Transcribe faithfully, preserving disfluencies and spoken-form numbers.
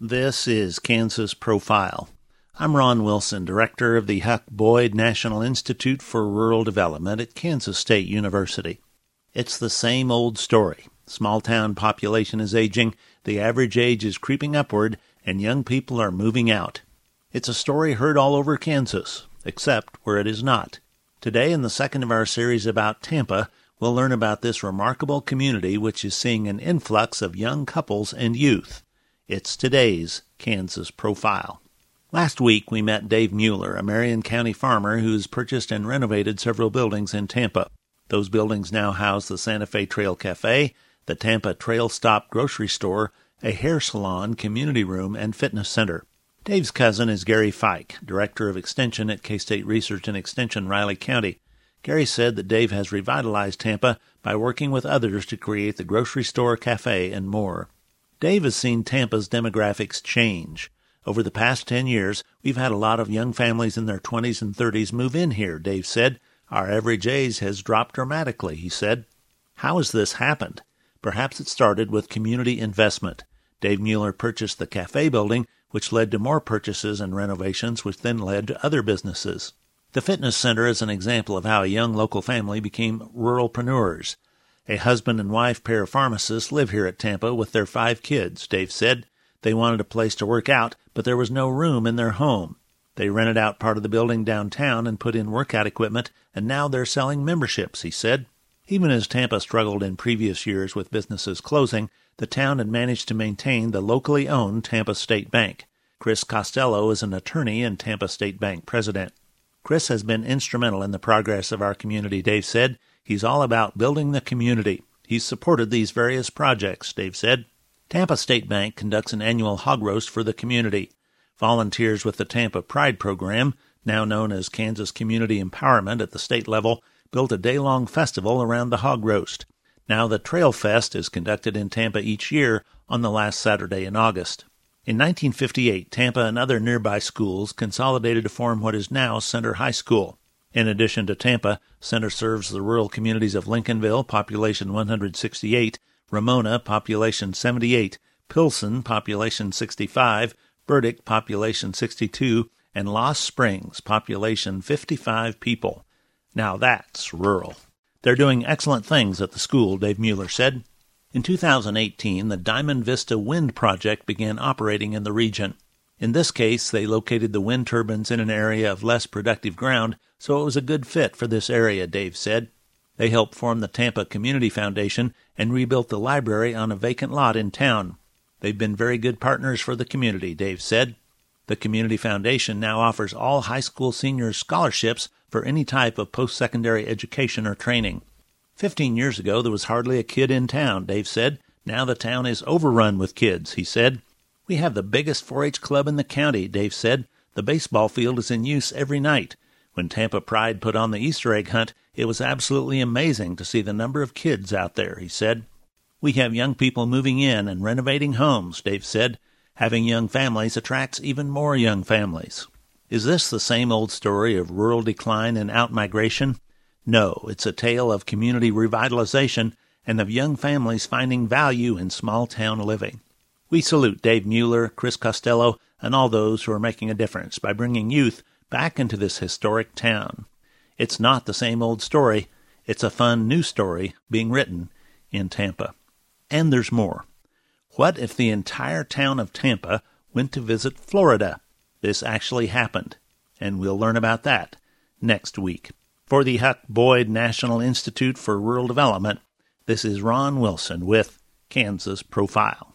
This is Kansas Profile. I'm Ron Wilson, director of the Huck Boyd National Institute for Rural Development at Kansas State University. It's the same old story. Small-town population is aging, the average age is creeping upward, and young people are moving out. It's a story heard all over Kansas, except where it is not. Today, in the second of our series about Tampa, we'll learn about this remarkable community which is seeing an influx of young couples and youth. It's today's Kansas Profile. Last week we met Dave Mueller, a Marion County farmer who's purchased and renovated several buildings in Tampa. Those buildings now house the Santa Fe Trail Cafe, the Tampa Trail Stop grocery store, a hair salon, community room, and fitness center. Dave's cousin is Gary Fike, Director of Extension at K-State Research and Extension, Riley County. Gary said that Dave has revitalized Tampa by working with others to create the grocery store, cafe, and more. Dave has seen Tampa's demographics change. Over the past ten years, we've had a lot of young families in their twenties and thirties move in here, Dave said. Our average age has dropped dramatically, he said. How has this happened? Perhaps it started with community investment. Dave Mueller purchased the cafe building, which led to more purchases and renovations, which then led to other businesses. The fitness center is an example of how a young local family became ruralpreneurs. A husband and wife pair of pharmacists live here at Tampa with their five kids, Dave said. They wanted a place to work out, but there was no room in their home. They rented out part of the building downtown and put in workout equipment, and now they're selling memberships, he said. Even as Tampa struggled in previous years with businesses closing, the town had managed to maintain the locally owned Tampa State Bank. Chris Costello is an attorney and Tampa State Bank president. Chris has been instrumental in the progress of our community, Dave said. He's all about building the community. He's supported these various projects, Dave said. Tampa State Bank conducts an annual hog roast for the community. Volunteers with the Tampa Pride Program, now known as Kansas Community Empowerment at the state level, built a day-long festival around the hog roast. Now the Trail Fest is conducted in Tampa each year on the last Saturday in August. In nineteen fifty-eight, Tampa and other nearby schools consolidated to form what is now Center High School. In addition to Tampa, Center serves the rural communities of Lincolnville, population one hundred sixty-eight, Ramona, population seventy-eight, Pilsen, population sixty-five, Burdick, population sixty-two, and Lost Springs, population fifty-five people. Now that's rural. They're doing excellent things at the school, Dave Mueller said. In two thousand eighteen, the Diamond Vista Wind Project began operating in the region. In this case, they located the wind turbines in an area of less productive ground, so it was a good fit for this area, Dave said. They helped form the Tampa Community Foundation and rebuilt the library on a vacant lot in town. They've been very good partners for the community, Dave said. The Community Foundation now offers all high school seniors scholarships for any type of post-secondary education or training. Fifteen years ago, there was hardly a kid in town, Dave said. Now the town is overrun with kids, he said. We have the biggest four H club in the county, Dave said. The baseball field is in use every night. When Tampa Pride put on the Easter egg hunt, it was absolutely amazing to see the number of kids out there, he said. We have young people moving in and renovating homes, Dave said. Having young families attracts even more young families. Is this the same old story of rural decline and out-migration? No, it's a tale of community revitalization and of young families finding value in small-town living. We salute Dave Mueller, Chris Costello, and all those who are making a difference by bringing youth back into this historic town. It's not the same old story. It's a fun new story being written in Tampa. And there's more. What if the entire town of Tampa went to visit Florida? This actually happened, and we'll learn about that next week. For the Huck Boyd National Institute for Rural Development, this is Ron Wilson with Kansas Profile.